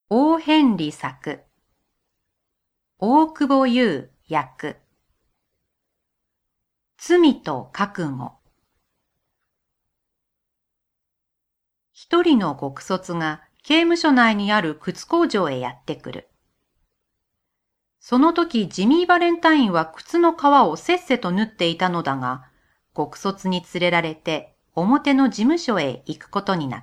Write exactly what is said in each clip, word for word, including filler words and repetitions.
大変理作、大久保優役、罪と覚悟。一人の獄卒が刑務所内にある靴工場へやってくる。その時ジミー・バレンタインは靴の革をせっせと縫っていたのだが、獄卒に連れられて表の事務所へ行くことになった。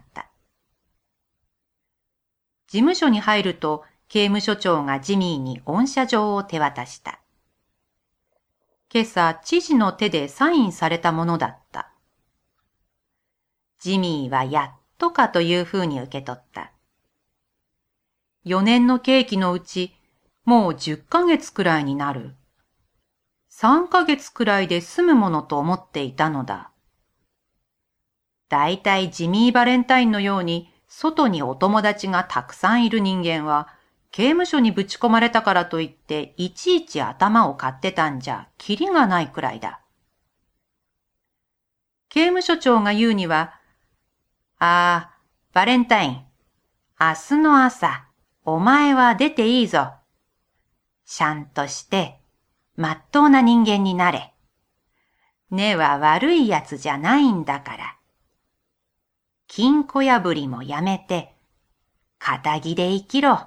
事務所に入ると刑務所長がジミーに恩赦状を手渡した。今朝知事の手でサインされたものだった。ジミーはやっとかというふうに受け取った。よねんの刑期のうちもうじゅっかげつくらいになる。さんかげつくらいで済むものと思っていたのだ。だいたいジミー・バレンタインのように外にお友達がたくさんいる人間は、刑務所にぶち込まれたからといっていちいち頭を買ってたんじゃキリがないくらいだ。刑務所長が言うには、ああ、バレンタイン、明日の朝、お前は出ていいぞ。しゃんとして、まっとうな人間になれ。根は悪いやつじゃないんだから。金庫破りもやめて、堅気で生きろ。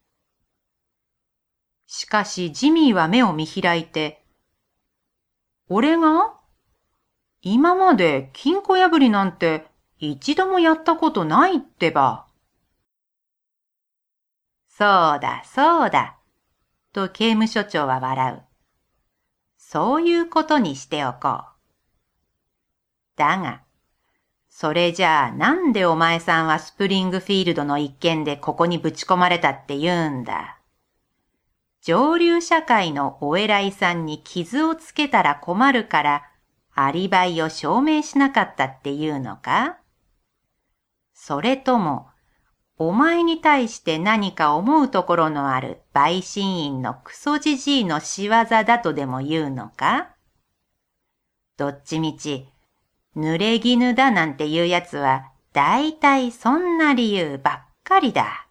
しかしジミーは目を見開いて、俺が今まで金庫破りなんて一度もやったことないってば。そうだそうだ、と刑務所長は笑う。そういうことにしておこう。だが、それじゃあなんでお前さんはスプリングフィールドの一件でここにぶち込まれたって言うんだ。上流社会のお偉いさんに傷をつけたら困るからアリバイを証明しなかったって言うのか？それともお前に対して何か思うところのある陪審員のクソじじいの仕業だとでも言うのか？どっちみち濡れ衣だなんていうやつは、だいたいそんな理由ばっかりだ。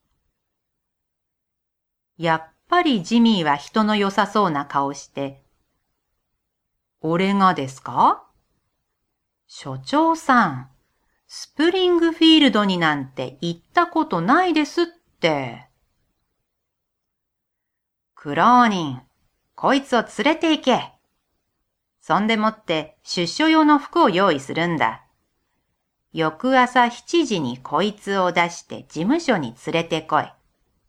やっぱりジミーは人の良さそうな顔して、俺がですか？所長さん、スプリングフィールドになんて行ったことないですって。苦労人、こいつを連れて行け。そんでもって出所用の服を用意するんだ。翌朝しちじにこいつを出して事務所に連れてこい。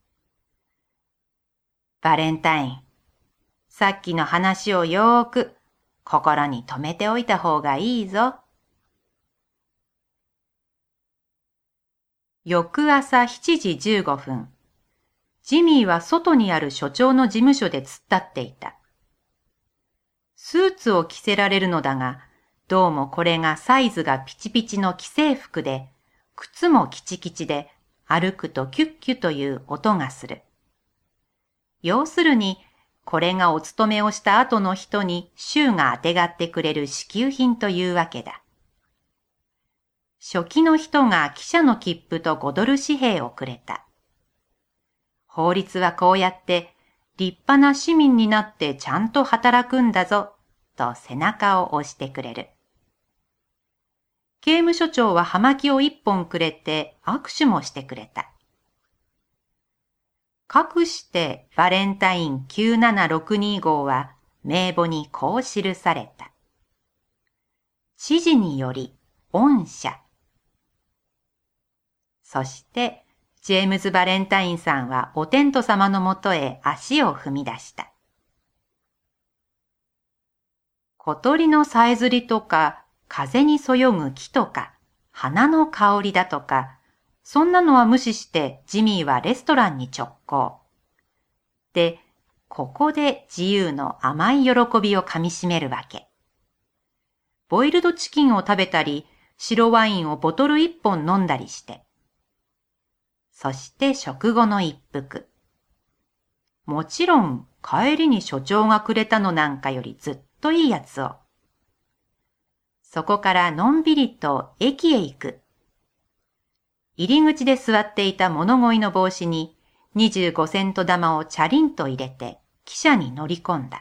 バレンタイン、さっきの話をよーく心に留めておいた方がいいぞ。翌朝しちじじゅうごふん、ジミーは外にある所長の事務所で突っ立っていた。スーツを着せられるのだが、どうもこれがサイズがピチピチの既製服で、靴もキチキチで、歩くとキュッキュという音がする。要するに、これがお勤めをした後の人に州があてがってくれる支給品というわけだ。初期の人が汽車の切符とごドル紙幣をくれた。法律はこうやって立派な市民になってちゃんと働くんだぞ、と背中を押してくれる。刑務所長は葉巻を一本くれて握手もしてくれた。かくしてバレンタインきゅうななろくに号は名簿にこう記された。知事により恩赦。そして、ジェームズ・バレンタインさんはお天道様のもとへ足を踏み出した。小鳥のさえずりとか、風にそよぐ木とか、花の香りだとか、そんなのは無視してジミーはレストランに直行。で、ここで自由の甘い喜びをかみしめるわけ。ボイルドチキンを食べたり、白ワインをボトル一本飲んだりして。そして食後の一服。もちろん帰りに所長がくれたのなんかよりずっといいやつを。そこからのんびりと駅へ行く。 入り口で座っていた物乞いの帽子ににじゅうごセント玉をチャリンと入れて汽車に乗り込んだ。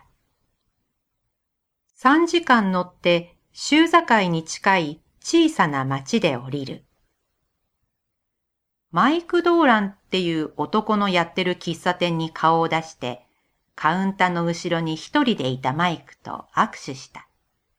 三時間乗って州境に近い小さな町で降りる。マイク・ドーランっていう男のやってる喫茶店に顔を出して、カウンターの後ろに一人でいたマイクと握手した。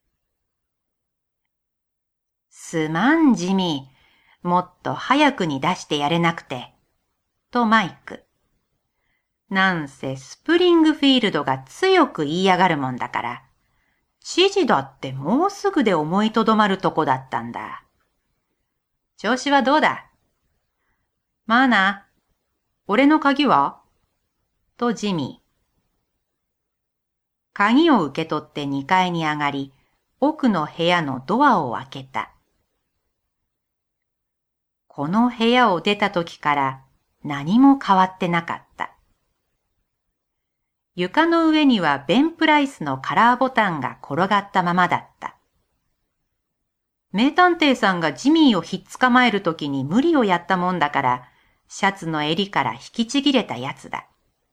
すまん、ジミー。もっと早くに出してやれなくて。とマイク。なんせスプリングフィールドが強く言いやがるもんだから、知事だってもうすぐで思いとどまるとこだったんだ。調子はどうだ？まあな。俺の鍵は？とジミー。鍵を受け取ってにかいに上がり、奥の部屋のドアを開けた。この部屋を出た時から何も変わってなかった。床の上にはベン・プライスのカラーボタンが転がったままだった。名探偵さんがジミーをひっ捕まえるときに無理をやったもんだから、シャツの襟から引きちぎれたやつだ。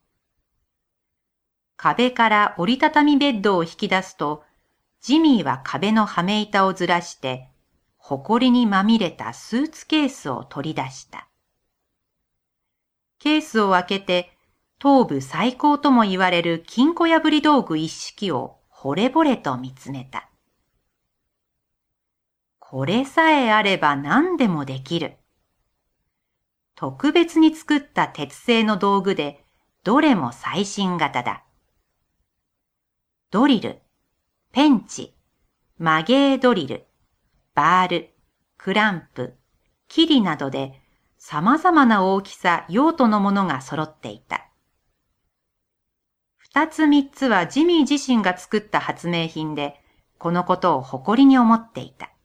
壁から折りたたみベッドを引き出すと、ジミーは壁のはめ板をずらして、埃にまみれたスーツケースを取り出した。ケースを開けて、東部最高とも言われる金庫破り道具一式を惚れ惚れと見つめた。これさえあれば何でもできる。特別に作った鉄製の道具で、どれも最新型だ。ドリル、ペンチ、曲げドリル、バール、クランプ、キリなどで様々な大きさ、用途のものが揃っていた。二つ三つはジミー自身が作った発明品で、このことを誇りに思っていた。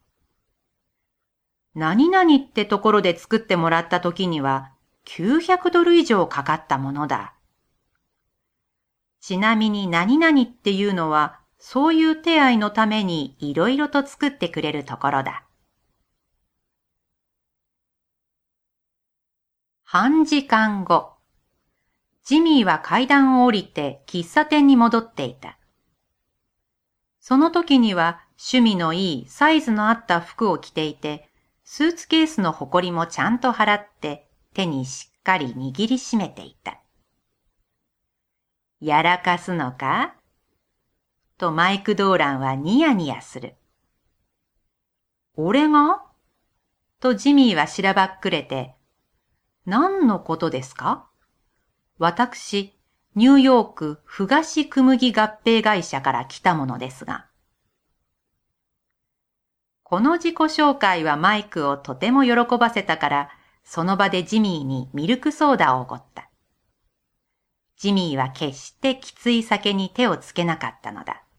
何々ってところで作ってもらった時にはきゅうひゃくドル以上かかったものだ。ちなみに何々っていうのはそういう手合いのためにいろいろと作ってくれるところだ。半時間後、ジミーは階段を降りて喫茶店に戻っていた。その時には趣味のいいサイズのあった服を着ていて、スーツケースのほこりもちゃんと払って手にしっかり握りしめていた。やらかすのか？とマイク・ドーランはニヤニヤする。俺が？とジミーはしらばっくれて、何のことですか？私、ニューヨークふがし小麦合併会社から来たものですが。この自己紹介はマイクをとても喜ばせたから、その場でジミーにミルクソーダをおごった。ジミーは決してきつい酒に手をつけなかったのだ。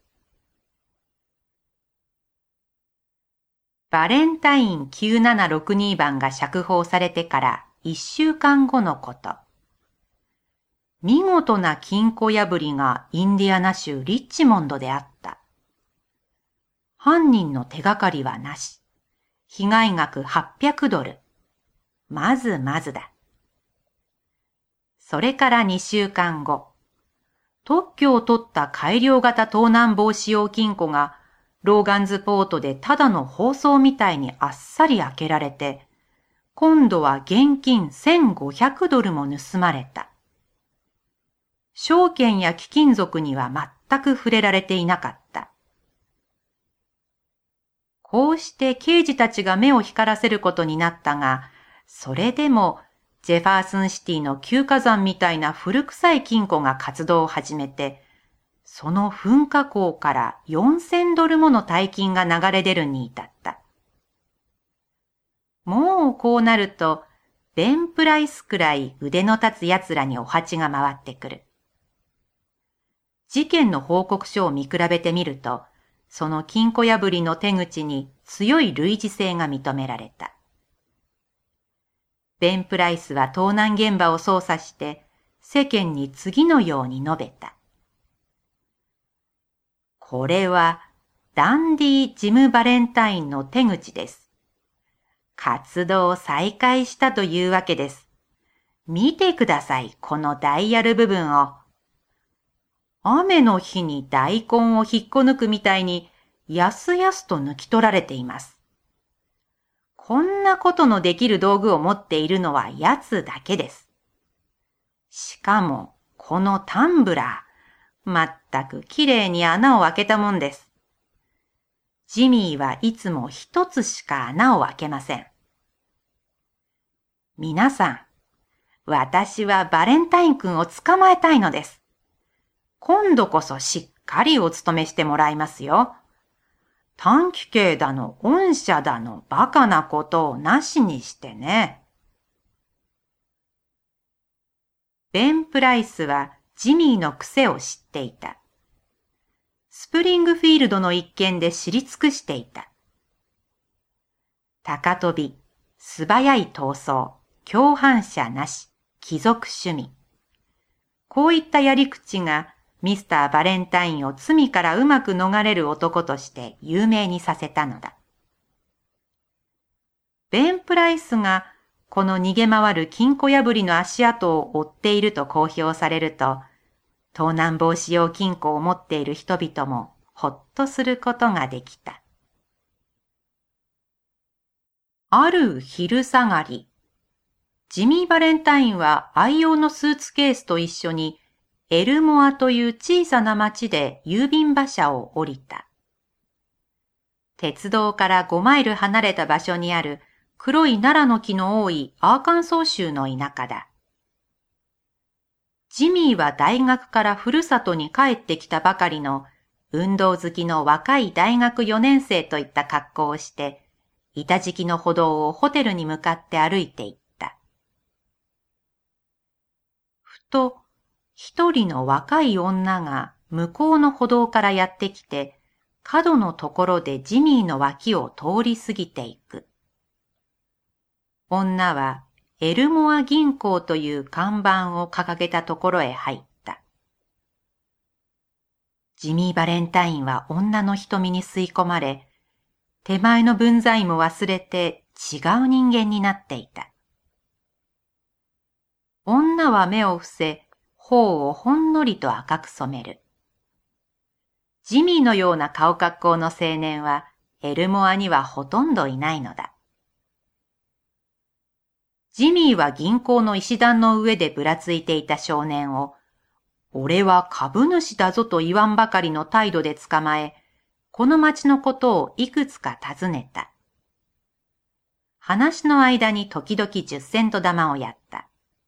バレンタインきゅうななろくに番が釈放されてから一週間後のこと。見事な金庫破りがインディアナ州リッチモンドであった。犯人の手がかりはなし。被害額はっぴゃくドル。まずまずだ。それからにしゅうかんご、特許を取った改良型盗難防止用金庫がローガンズポートでただの包装みたいにあっさり開けられて、今度は現金せんごひゃくドルも盗まれた。証券や貴金属には全く触れられていなかった。こうして刑事たちが目を光らせることになったが、それでもジェファーソンシティの旧火山みたいな古臭い金庫が活動を始めて、その噴火口からよんせんドルもの大金が流れ出るに至った。もうこうなると、ベン・プライスくらい腕の立つ奴らにお鉢が回ってくる。事件の報告書を見比べてみると、その金庫破りの手口に強い類似性が認められた。ベン・プライスは盗難現場を捜査して世間に次のように述べた。これはダンディ・ジム・バレンタインの手口です。 活動を再開したというわけです。見てください、このダイヤル部分を。雨の日に大根を引っこ抜くみたいに、やすやすと抜き取られています。こんなことのできる道具を持っているのはやつだけです。しかも、このタンブラー、まったくきれいに穴を開けたもんです。ジミーはいつも一つしか穴を開けません。皆さん、私はバレンタイン君を捕まえたいのです。今度こそしっかりお務めしてもらいますよ。短期刑だの、恩赦だの、バカなことをなしにしてね。ベン・プライスはジミーの癖を知っていた。スプリングフィールドの一件で知り尽くしていた。高飛び、素早い逃走、共犯者なし、貴族趣味。こういったやり口がミスター・バレンタインを罪からうまく逃れる男として有名にさせたのだ。ベン・プライスがこの逃げ回る金庫破りの足跡を追っていると公表されると、盗難防止用金庫を持っている人々もほっとすることができた。ある昼下がり、ジミー・バレンタインは愛用のスーツケースと一緒にエルモアという小さな町で郵便馬車を降りた。鉄道からごマイル離れた場所にある黒いナラの木の多いアーカンソー州の田舎だ。ジミーは大学からふるさとに帰ってきたばかりの運動好きの若い大学よねん生といった格好をして、板敷きの歩道をホテルに向かって歩いていった。ふと、一人の若い女が向こうの歩道からやってきて、角のところでジミーの脇を通り過ぎていく。女はエルモア銀行という看板を掲げたところへ入った。ジミー・バレンタインは女の瞳に吸い込まれ、手前の分際も忘れて違う人間になっていた。女は目を伏せ、頬をほんのりと赤く染める。ジミーのような顔格好の青年はエルモアにはほとんどいないのだ。ジミーは銀行の石段の上でぶらついていた少年を、俺は株主だぞと言わんばかりの態度で捕まえ、この町のことをいくつか尋ねた。話の間に時々十セント玉をやった。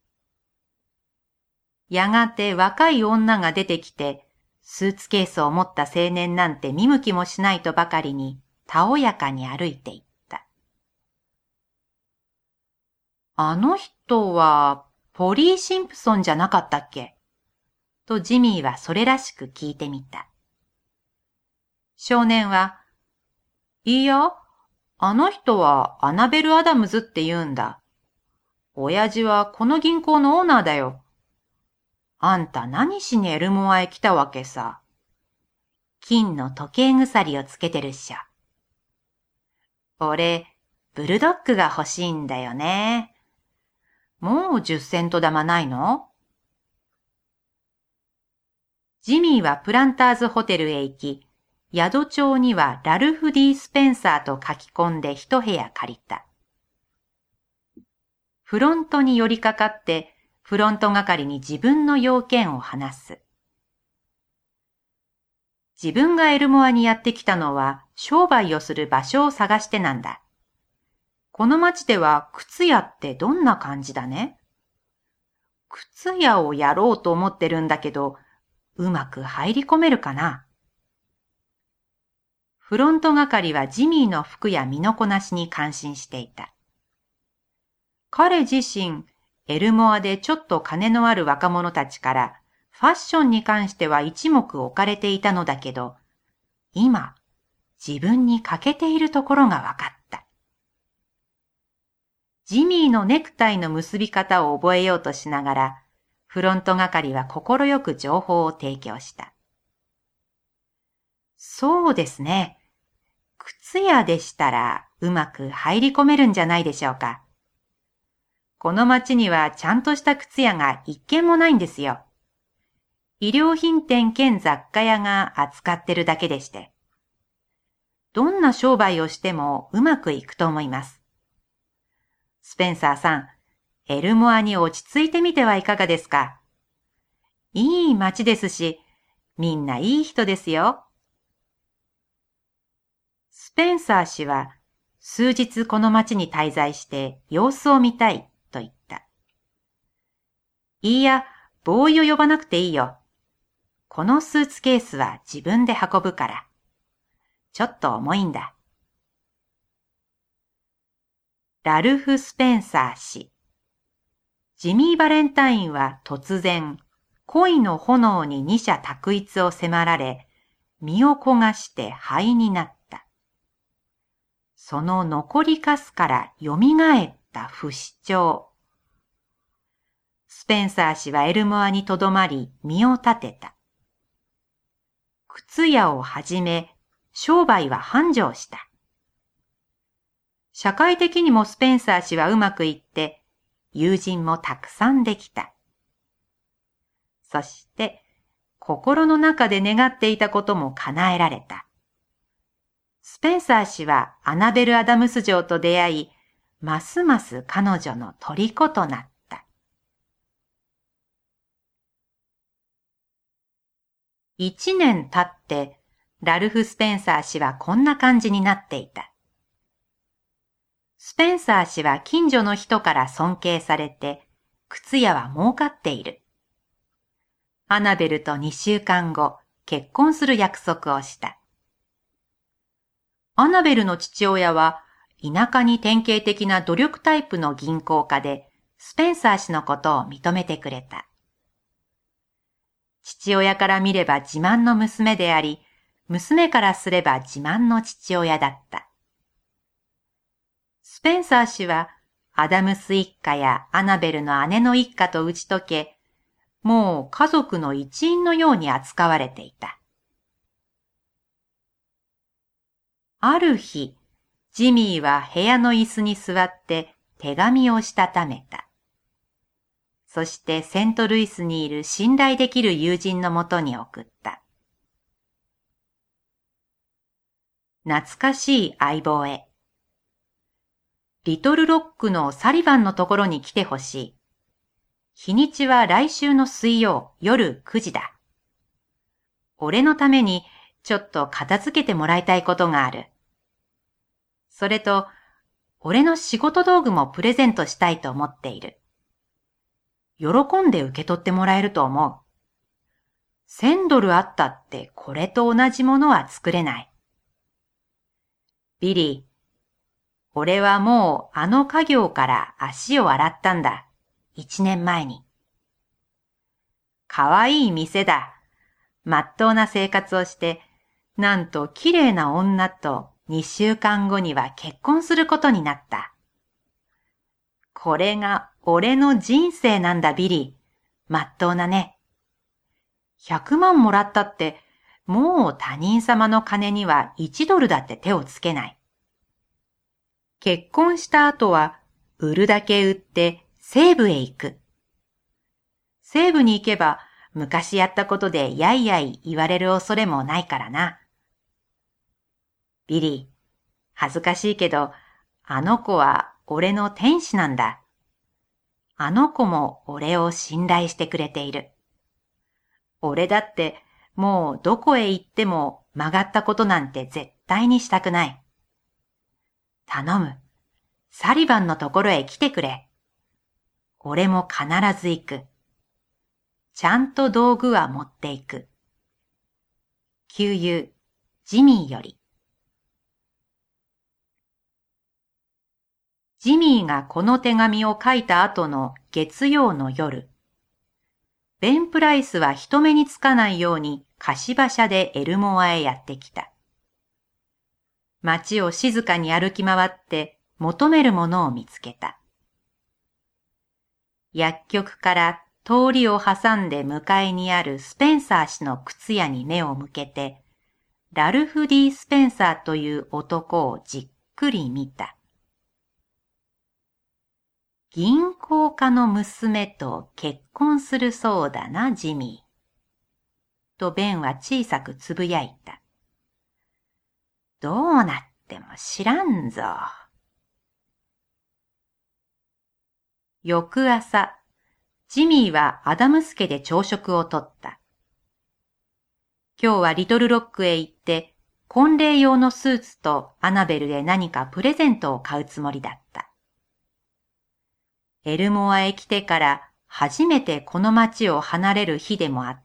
やがて若い女が出てきて、スーツケースを持った青年なんて見向きもしないとばかりに、たおやかに歩いていった。あの人は、ポリー・シンプソンじゃなかったっけ？とジミーはそれらしく聞いてみた。少年は、いいや、あの人はアナベル・アダムズって言うんだ。親父はこの銀行のオーナーだよ。あんた何しにエルモアへ来たわけさ。金の時計鎖をつけてるっしょ。俺、ブルドッグが欲しいんだよね。もう十セント玉ないの？ジミーはプランターズホテルへ行き、宿帳にはラルフ・ディ・スペンサーと書き込んで一部屋借りた。フロントに寄りかかって、フロント係に自分の要件を話す。自分がエルモアにやってきたのは商売をする場所を探してなんだ。この町では靴屋ってどんな感じだね？靴屋をやろうと思ってるんだけど、うまく入り込めるかな？フロント係はジミーの服や身のこなしに感心していた。彼自身、エルモアでちょっと金のある若者たちからファッションに関しては一目置かれていたのだけど、今、自分に欠けているところが分かった。ジミーのネクタイの結び方を覚えようとしながら、フロント係は心よく情報を提供した。そうですね。 靴屋でしたらうまく入り込めるんじゃないでしょうか。この町にはちゃんとした靴屋が一軒もないんですよ。衣料品店兼雑貨屋が扱ってるだけでして。どんな商売をしてもうまくいくと思います。スペンサーさん、エルモアに落ち着いてみてはいかがですか。いい町ですし、みんないい人ですよ。スペンサー氏は数日この町に滞在して様子を見たいと言った。いいや、ボーイを呼ばなくていいよ。このスーツケースは自分で運ぶから。ちょっと重いんだ。ラルフ・スペンサー氏。ジミー・バレンタインは突然、恋の炎に二者択一を迫られ、身を焦がして灰になった。その残りかすから蘇った不死鳥。スペンサー氏はエルモアにとどまり身を立てた。靴屋をはじめ、商売は繁盛した。社会的にもスペンサー氏はうまくいって、友人もたくさんできた。そして、心の中で願っていたことも叶えられた。スペンサー氏はアナベル・アダムス城と出会い、ますます彼女の虜となった。一年経って、ラルフ・スペンサー氏はこんな感じになっていた。スペンサー氏は近所の人から尊敬されて、靴屋は儲かっている。アナベルとにしゅうかんご、結婚する約束をした。アナベルの父親は、田舎に典型的な努力タイプの銀行家で、スペンサー氏のことを認めてくれた。父親から見れば自慢の娘であり、娘からすれば自慢の父親だった。スペンサー氏はアダムス一家やアナベルの姉の一家と打ち解け、もう家族の一員のように扱われていた。ある日、ジミーは部屋の椅子に座って手紙をしたためた。そしてセントルイスにいる信頼できる友人のもとに送った。懐かしい相棒へ。リトルロックのサリバンのところに来てほしい。日にちは来週の水曜夜くじだ。俺のためにちょっと片付けてもらいたいことがある。それと、俺の仕事道具もプレゼントしたいと思っている。喜んで受け取ってもらえると思う。千ドルあったってこれと同じものは作れない。ビリー、俺はもうあの家業から足を洗ったんだ。一年前に。かわいい店だ。まっとうな生活をして、なんと綺麗な女と二週間後には結婚することになった。これが俺の人生なんだ、ビリー。まっとうなね。百万もらったって、もう他人様の金には一ドルだって手をつけない。結婚した後は、売るだけ売って西部へ行く。西部に行けば、昔やったことでやいやい言われる恐れもないからな。ビリー、恥ずかしいけど、あの子は俺の天使なんだ。あの子も俺を信頼してくれている。俺だってもうどこへ行っても曲がったことなんて絶対にしたくない。頼む。サリバンのところへ来てくれ。俺も必ず行く。ちゃんと道具は持っていく。旧友、ジミーより。ジミーがこの手紙を書いた後の月曜の夜、ベン・プライスは人目につかないように貸馬車でエルモアへやってきた。街を静かに歩き回って求めるものを見つけた。薬局から通りを挟んで向かいにあるスペンサー氏の靴屋に目を向けて、 ラルフ・ディ・スペンサーという男をじっくり見た。銀行家の娘と結婚するそうだな、ジミー。とベンは小さくつぶやいた。どうなっても知らんぞ。翌朝、ジミーはアダムス家で朝食をとった。今日はリトルロックへ行って、婚礼用のスーツとアナベルへ何かプレゼントを買うつもりだった。エルモアへ来てから初めてこの町を離れる日でもあった。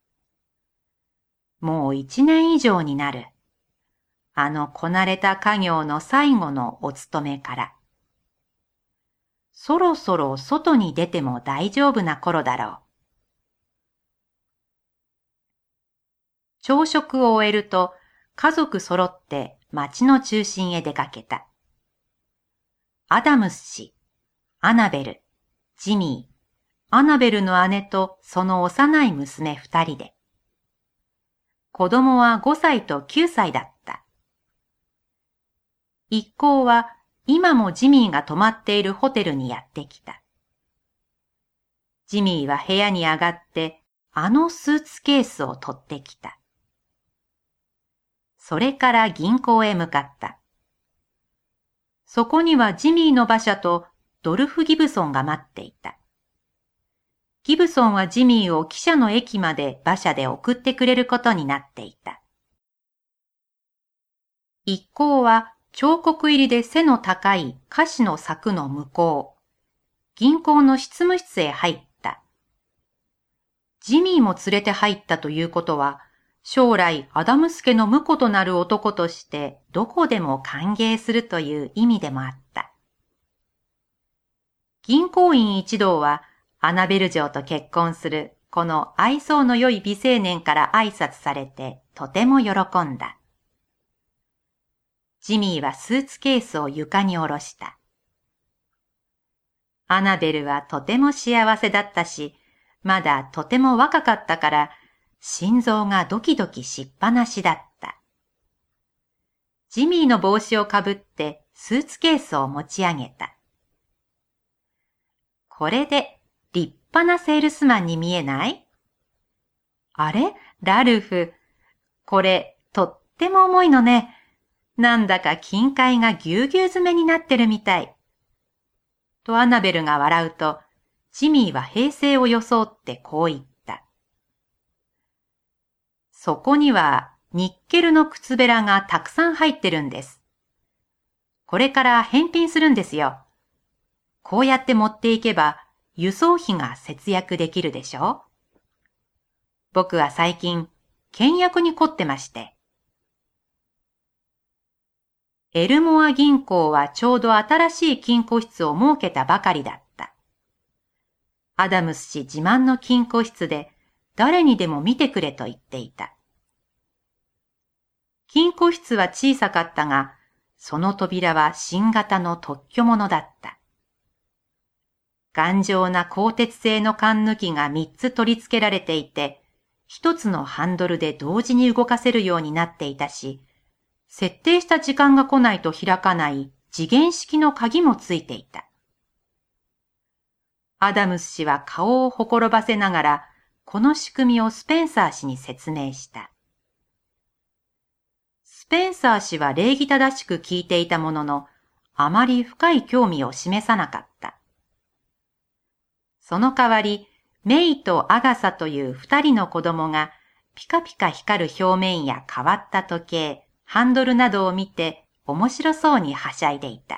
もう一年以上になる。あのこなれた家業の最後のお勤めから。そろそろ外に出ても大丈夫な頃だろう。朝食を終えると家族揃って町の中心へ出かけた。アダムス氏、アナベル、ジミー、アナベルの姉とその幼い娘二人で。子供はごさいときゅうさいだった。一行は今もジミーが泊まっているホテルにやってきた。ジミーは部屋に上がってあのスーツケースを取ってきた。それから銀行へ向かった。そこにはジミーの馬車とドルフ・ギブソンが待っていた。ギブソンはジミーを汽車の駅まで馬車で送ってくれることになっていた。一行は彫刻入りで背の高い菓子の柵の向こう、銀行の執務室へ入った。ジミーも連れて入ったということは、将来アダムス家の婿となる男としてどこでも歓迎するという意味でもあった。銀行員一同はアナベル嬢と結婚するこの愛想の良い美青年から挨拶されてとても喜んだ。ジミーはスーツケースを床に下ろした。アナベルはとても幸せだったし、まだとても若かったから心臓がドキドキしっぱなしだった。ジミーの帽子をかぶってスーツケースを持ち上げた。これで立派なセールスマンに見えない？あれ？ラルフ。これとっても重いのね。なんだか金塊がぎゅうぎゅう詰めになってるみたい。とアナベルが笑うと、ジミーは平静を装ってこう言った。そこにはニッケルの靴べらがたくさん入ってるんです。これから返品するんですよ。こうやって持っていけば輸送費が節約できるでしょ？僕は最近、倹約に凝ってまして。エルモア銀行はちょうど新しい金庫室を設けたばかりだった。アダムス氏自慢の金庫室で誰にでも見てくれと言っていた。金庫室は小さかったが、その扉は新型の特許物だった。頑丈な鋼鉄製の缶抜きが三つ取り付けられていて、一つのハンドルで同時に動かせるようになっていたし、設定した時間が来ないと開かない次元式の鍵もついていた。アダムス氏は顔をほころばせながら、この仕組みをスペンサー氏に説明した。スペンサー氏は礼儀正しく聞いていたものの、あまり深い興味を示さなかった。その代わり、メイとアガサという二人の子供が、ピカピカ光る表面や変わった時計、ハンドルなどを見て面白そうにはしゃいでいた。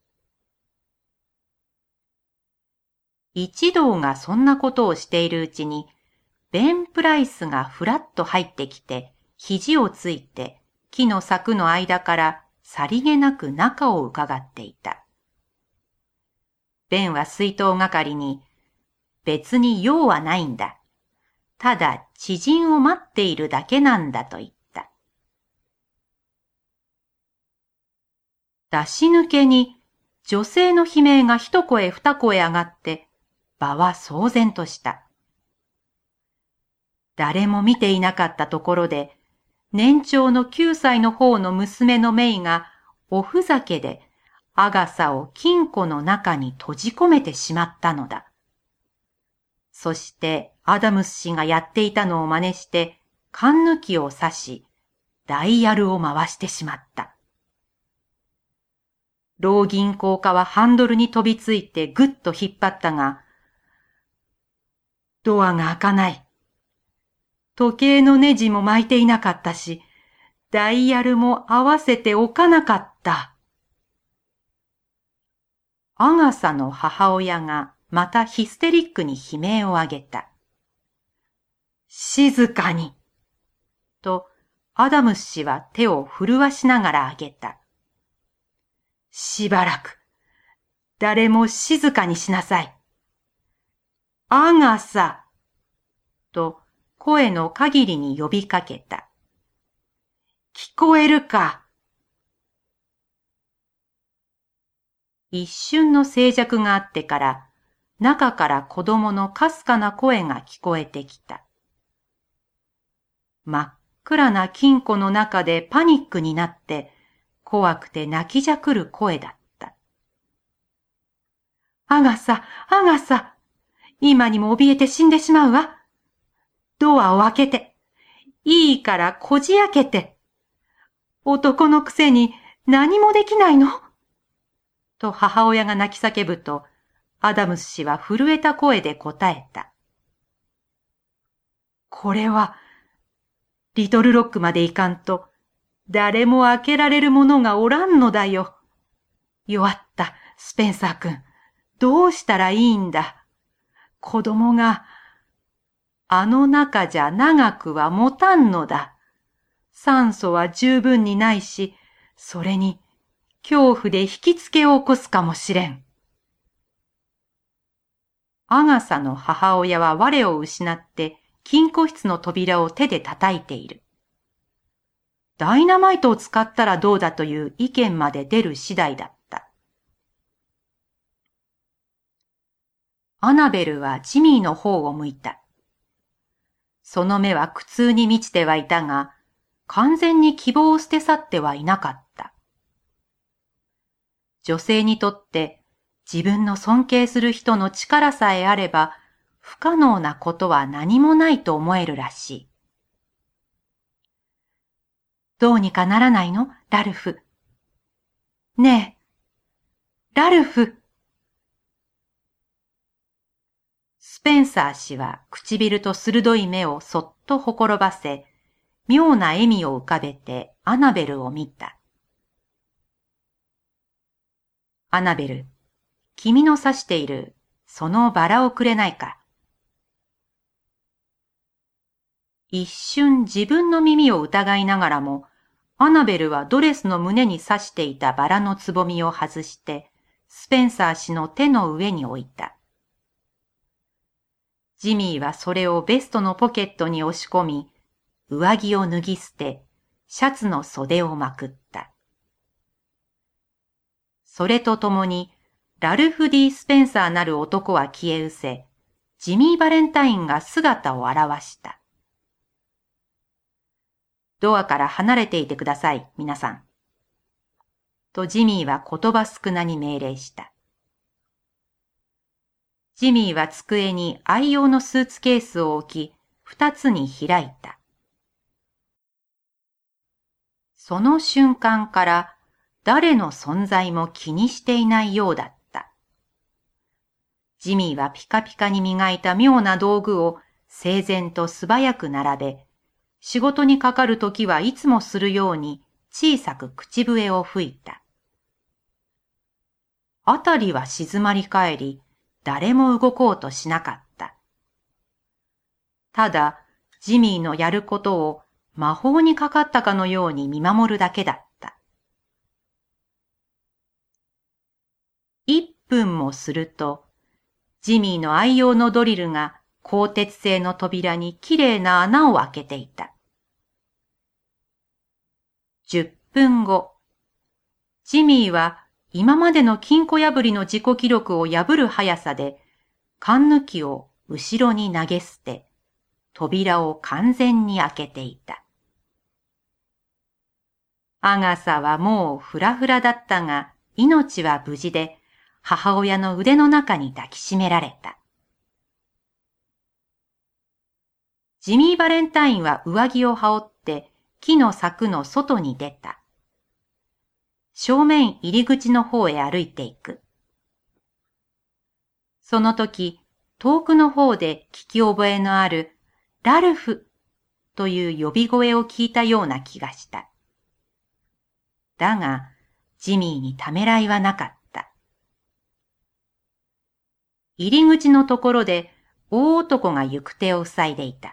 一同がそんなことをしているうちに、ベン・プライスがふらっと入ってきて、肘をついて木の柵の間からさりげなく中を伺っていた。ベンは水筒係に、別に用はないんだ。ただ知人を待っているだけなんだと言った。出し抜けに女性の悲鳴が一声二声上がって場は騒然とした。誰も見ていなかったところで年長のきゅうさいの方の娘のメイがおふざけでアガサを金庫の中に閉じ込めてしまったのだ。そしてアダムス氏がやっていたのを真似して缶抜きを刺し、ダイヤルを回してしまった。老銀行家はハンドルに飛びついてぐっと引っ張ったが、ドアが開かない。時計のネジも巻いていなかったし、ダイヤルも合わせておかなかった。アガサの母親がまたヒステリックに悲鳴を上げた。静かに。と、アダムス氏は手を震わしながら上げた。しばらく、誰も静かにしなさい。アガサ、と声の限りに呼びかけた。聞こえるか。一瞬の静寂があってから、中から子供のかすかな声が聞こえてきた。真っ暗な金庫の中でパニックになって、怖くて泣きじゃくる声だった。アガサ、アガサ、今にも怯えて死んでしまうわ。ドアを開けて、いいからこじ開けて。男のくせに何もできないの？と母親が泣き叫ぶと、アダムス氏は震えた声で答えた。これは、リトルロックまで行かんと、誰も開けられる者がおらんのだよ。弱った、スペンサー君。どうしたらいいんだ。子供が、あの中じゃ長くは持たんのだ。酸素は十分にないし、それに、恐怖で引きつけを起こすかもしれん。アガサの母親は我を失って金庫室の扉を手で叩いている。ダイナマイトを使ったらどうだという意見まで出る次第だった。アナベルはジミーの方を向いた。その目は苦痛に満ちてはいたが、完全に希望を捨て去ってはいなかった。女性にとって自分の尊敬する人の力さえあれば不可能なことは何もないと思えるらしい。どうにかならないの？ラルフ。ねえ、ラルフ。スペンサー氏は唇と鋭い目をそっとほころばせ、妙な笑みを浮かべてアナベルを見た。アナベル、君の指しているそのバラをくれないか。一瞬自分の耳を疑いながらも、アナベルはドレスの胸に刺していたバラのつぼみを外して、スペンサー氏の手の上に置いた。ジミーはそれをベストのポケットに押し込み、上着を脱ぎ捨て、シャツの袖をまくった。それとともに、ラルフ・ディ・スペンサーなる男は消え失せ、ジミー・バレンタインが姿を現した。ドアから離れていてください、皆さん。とジミーは言葉少なに命令した。ジミーは机に愛用のスーツケースを置き、二つに開いた。その瞬間から誰の存在も気にしていないようだった。ジミーはピカピカに磨いた妙な道具を整然と素早く並べ、仕事にかかるときはいつもするように小さく口笛を吹いた。あたりは静まり返り、誰も動こうとしなかった。ただ、ジミーのやることを魔法にかかったかのように見守るだけだった。一分もすると、ジミーの愛用のドリルが鋼鉄製の扉にきれいな穴を開けていた。十分後、ジミーは今までの金庫破りの自己記録を破る速さで、缶抜きを後ろに投げ捨て、扉を完全に開けていた。 アガサはもうフラフラだったが、命は無事で、母親の腕の中に抱きしめられた。ジミー・バレンタインは上着を羽織って木の柵の外に出た。正面入り口の方へ歩いていく。その時、遠くの方で聞き覚えのあるラルフという呼び声を聞いたような気がした。だが、ジミーにためらいはなかった。入り口のところで大男が行く手を塞いでいた。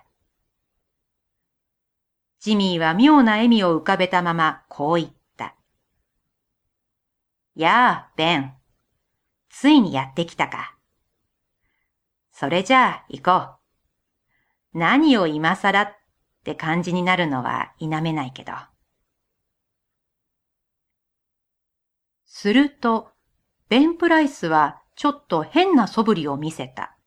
ジミーは妙な笑みを浮かべたままこう言った。やあ、ベン。ついにやってきたか。それじゃあ行こう。何を今更って感じになるのは否めないけど。すると、ベン・プライスはちょっと変な素振りを見せた。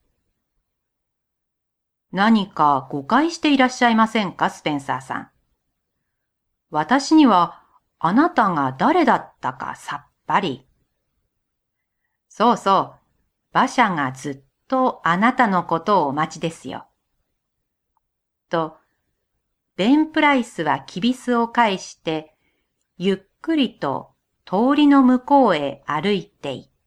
何か誤解していらっしゃいませんか、スペンサーさん。私にはあなたが誰だったかさっぱり。そうそう、馬車がずっとあなたのことをお待ちですよ。と、ベン・プライスはきびすを返して、ゆっくりと通りの向こうへ歩いていった。